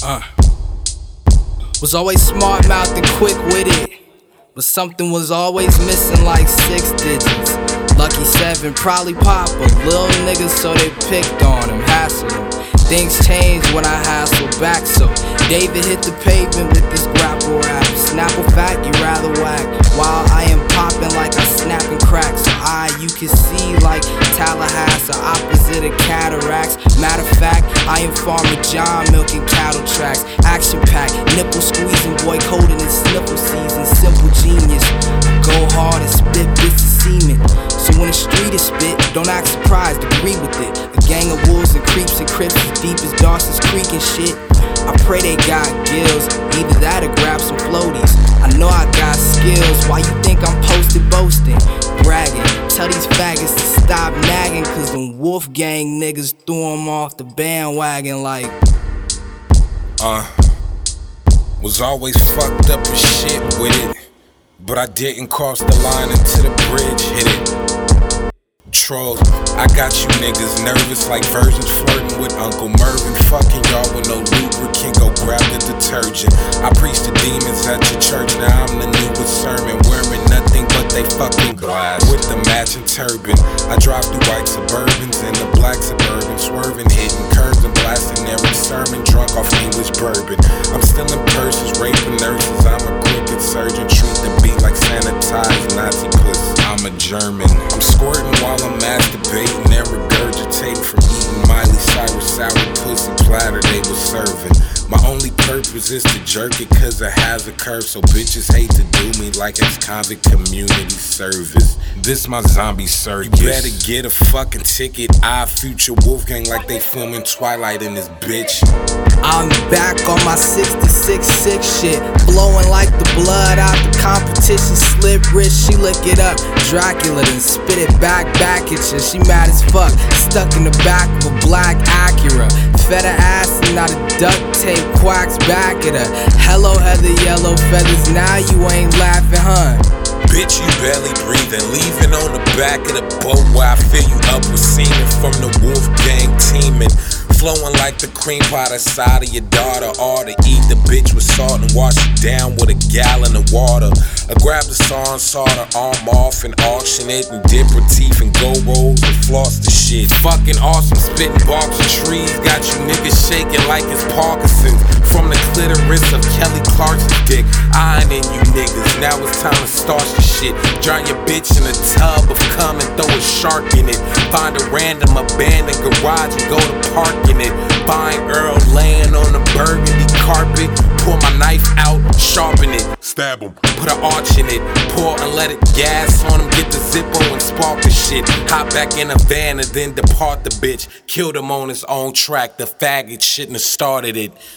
Uh. Was always smart mouthed and quick with it, but something was always missing like 6 digits. Lucky 7, probably Papa, little niggas, so they picked on him, hassled him. Things changed when I hassled back, so David hit the pavement with this grapple rap. Snapple fact, you rather whack, while I am popping like I snapping cracks. So you can see like Tallahassee, opposite of cataracts. Matter of fact, I am Farmer John milking cattle tracks. Action packed, nipple squeezing, boy coding in sniffle season. Simple genius, go hard and spit bits of semen. So when the street is spit, don't act surprised, agree with it. A gang of wolves and creeps and crips as deep as Dawson's Creek and shit. I pray they got gills, either that or grab some floaties. I know I got skills, why you think I'm posted boasting? Bragging, tell these faggots to stop nagging, cause them wolf gang niggas threw them off the bandwagon like Was always fucked up as shit with it, but I didn't cross the line until the bridge hit it. Trolls, I got you niggas nervous like virgins flirting with Uncle Mervin. Fucking y'all with no lubricant, go grab the detergent. I preach to demons at your church, now I'm the newest sermon. Wearing nothing but they fucking glass with the matching turban. I drive through white Suburbans and the black Suburban, swerving, hitting curves and blasting every sermon, drunk off English bourbon. I'm stealing purses, raping nurses, I'm a crooked surgeon. Treat the beat like sanitized Nazi pussy, I'm a German. I'm squirting while I'm masturbating and regurgitating from eating Miley Cyrus sour pussy platter they was serving. My only purpose is to jerk it cause it has a curve, so bitches hate to do me like ex-convict community service. This my zombie circus. You better get a fucking ticket. Future Wolfgang like they filming Twilight in this bitch. I'm back on my 66 shit, blowing like the blood out the competition. Slip wrist, she lick it up. Dracula then spit it back at you. She mad as fuck, stuck in the back of a black Acura. Fed her ass and not a duct tape quacks back at her. Hello Heather, yellow feathers, now you ain't laughing, huh? Bitch, you barely breathing, leaving on the back of the boat where I fill you up with semen from the wolf gang teaming. Flowing like the cream pie the side of your daughter. Or to eat the bitch with salt and wash it down with a gallon of water. I grab the saw and saw her arm off and auction it and dip her teeth and go rolls and floss the shit. Fucking awesome, spitting barks and trees. Got you niggas shaking like it's Parkinson's. From the clitoris of Kelly Clarkson's dick. Ironing you niggas, now it's time to starch the shit. Drown your bitch in a tub of cum and throw a shark in it. Find a random abandoned garage and go to park in it. Buying Earl laying on the burgundy carpet. Pull my knife out, sharpen it. Stab him. Put an arch in it. Pour and let it gas on him. Get the Zippo and spark the shit. Hop back in a van and then depart the bitch. Killed him on his own track. The faggot shouldn't have started it.